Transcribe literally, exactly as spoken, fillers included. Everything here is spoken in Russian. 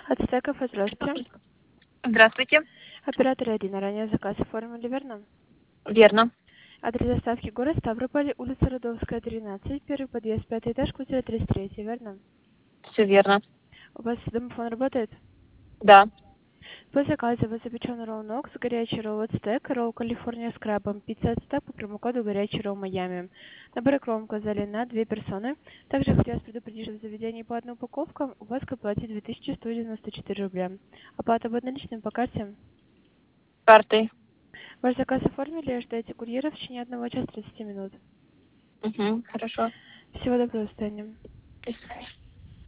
От стеков, здравствуйте. Здравствуйте. Оператор Ирина, ранее заказ оформили, верно? Верно. Адрес доставки город Ставрополь, улица Рудовская, тринадцать, первый подъезд, пятый этаж, квартира тридцать три, верно? Все верно. У вас домофон работает? Да. По заказу вы запеченный ролл Нокс, горячий ролл от стек, ролл Калифорния с крабом, пицца от стек по промокоду горячий ролл Майами. Набор кром указали на две персоны. Также хотелось предупредить, что в заведении по одной упаковкам у вас к оплате две тысячи сто девяносто четыре рубля. Оплата будет наличными по карте. Картой. Ваш заказ оформили, ждете курьера в течение одного часа тридцати минут. Угу. Хорошо. Всего доброго, до свидания. До свидания.